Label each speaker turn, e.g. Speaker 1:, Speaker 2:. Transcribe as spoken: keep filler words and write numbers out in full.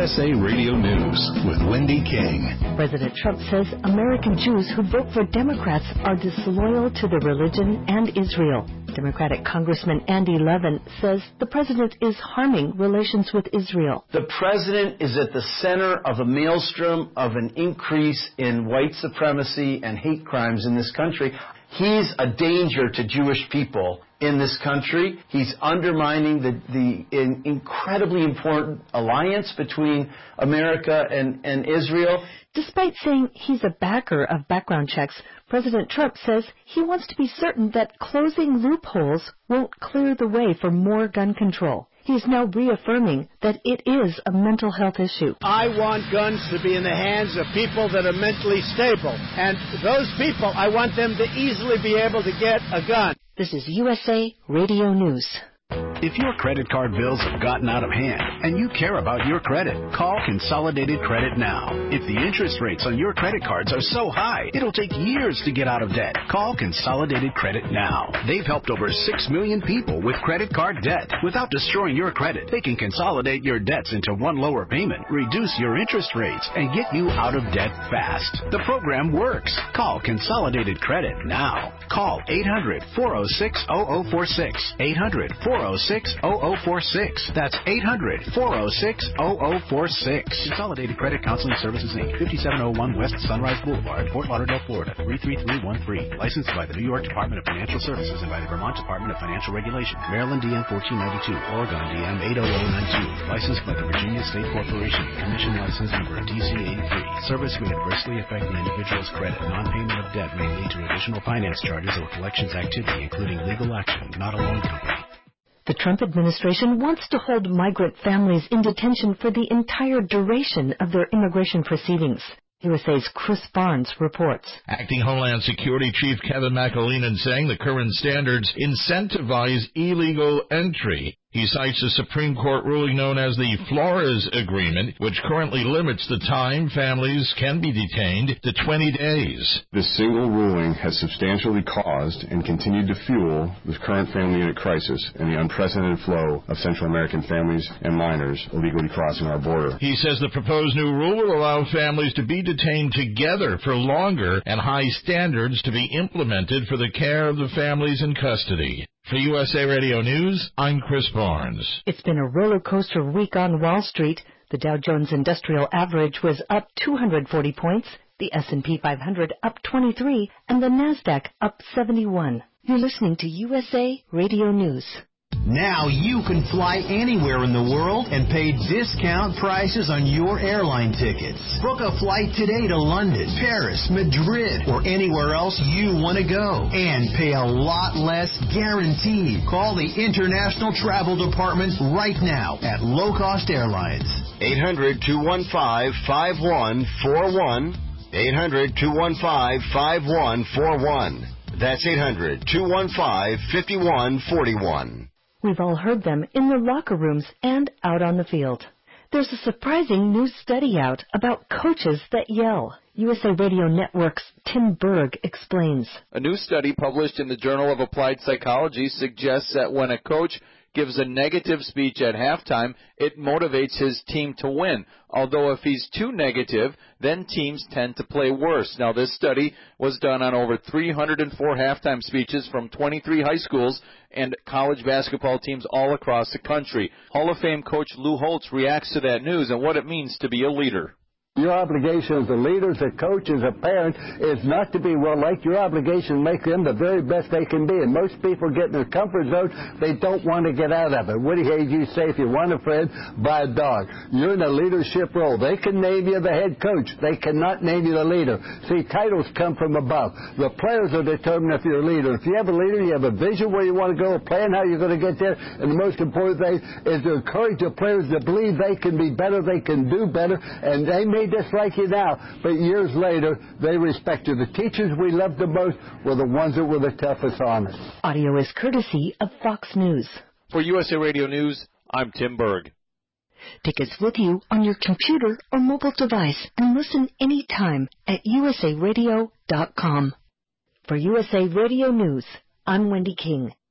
Speaker 1: S A Radio News with Wendy King.
Speaker 2: President Trump says American Jews who vote for Democrats are disloyal to their religion and Israel. Democratic Congressman Andy Levin says the president is harming relations with Israel.
Speaker 3: The president is at the center of a maelstrom of an increase in white supremacy and hate crimes in this country. He's a danger to Jewish people in this country. He's undermining the, the in, incredibly important alliance between America and, and Israel.
Speaker 2: Despite saying he's a backer of background checks, President Trump says he wants to be certain that closing loopholes won't clear the way for more gun control. He's now reaffirming that it is a mental health issue.
Speaker 4: I want guns to be in the hands of people that are mentally stable. And those people, I want them to easily be able to get a gun.
Speaker 2: This is U S A Radio News.
Speaker 1: If your credit card bills have gotten out of hand and you care about your credit, call Consolidated Credit now. If the interest rates on your credit cards are so high, it'll take years to get out of debt. Call Consolidated Credit now. They've helped over six million people with credit card debt. Without destroying your credit, they can consolidate your debts into one lower payment, reduce your interest rates, and get you out of debt fast. The program works. Call Consolidated Credit now. Call eight hundred, four oh six, oh oh four six. eight hundred, four oh six, oh oh four six. That's eight hundred, four oh six, oh oh four six. Consolidated Credit Counseling Services, Incorporated, fifty-seven oh one West Sunrise Boulevard, Fort Lauderdale, Florida, three three three one three. Licensed by the New York Department of Financial Services and by the Vermont Department of Financial Regulation. Maryland D M fourteen ninety-two, Oregon D M eight oh oh nine two. Licensed by the Virginia State Corporation. Commission license number D C eighty-three. Service may adversely affect the individual's credit. Non-payment of debt may lead to additional finance charges or collections activity, including legal action, not a loan company.
Speaker 2: The Trump administration wants to hold migrant families in detention for the entire duration of their immigration proceedings. U S A's Chris Barnes reports.
Speaker 5: Acting Homeland Security Chief Kevin McAleenan saying the current standards incentivize illegal entry. He cites a Supreme Court ruling known as the Flores Agreement, which currently limits the time families can be detained to twenty days.
Speaker 6: This single ruling has substantially caused and continued to fuel the current family unit crisis and the unprecedented flow of Central American families and minors illegally crossing our border.
Speaker 5: He says the proposed new rule will allow families to be detained together for longer and high standards to be implemented for the care of the families in custody. For U S A Radio News, I'm Chris Barnes.
Speaker 2: It's been a roller coaster week on Wall Street. The Dow Jones Industrial Average was up two hundred forty points, the S and P five hundred up twenty-three, and the NASDAQ up seventy-one. You're listening to U S A Radio News.
Speaker 7: Now you can fly anywhere in the world and pay discount prices on your airline tickets. Book a flight today to London, Paris, Madrid, or anywhere else you want to go and pay a lot less guaranteed. Call the International Travel Department right now at Low Cost Airlines.
Speaker 8: eight hundred, two one five, five one four one. eight hundred, two one five, five one four one. That's eight hundred, two one five, five one four one.
Speaker 2: We've all heard them in the locker rooms and out on the field. There's a surprising new study out about coaches that yell. U S A Radio Network's Tim Berg explains.
Speaker 9: A new study published in the Journal of Applied Psychology suggests that when a coach gives a negative speech at halftime, it motivates his team to win. Although if he's too negative, then teams tend to play worse. Now, this study was done on over three hundred four halftime speeches from twenty-three high schools and college basketball teams all across the country. Hall of Fame coach Lou Holtz reacts to that news and what it means to be a leader.
Speaker 10: Your obligation as a leader, as a coach, as a parent, is not to be well-liked. Your obligation is to make them the very best they can be. And most people get in their comfort zone. They don't want to get out of it. What do you say? If you want a friend, buy a dog. You're in a leadership role. They can name you the head coach. They cannot name you the leader. See, titles come from above. The players are determined if you're a leader. If you have a leader, you have a vision where you want to go, a plan how you're going to get there. And the most important thing is to encourage the players to believe they can be better, they can do better, and they may dislike you now, but years later, they respect you. The teachers we loved the most were the ones that were the toughest on us.
Speaker 2: Audio is courtesy of Fox News.
Speaker 9: For U S A Radio News, I'm Tim Berg.
Speaker 2: Take us with you on your computer or mobile device and listen anytime at U S A radio dot com. For U S A Radio News, I'm Wendy King.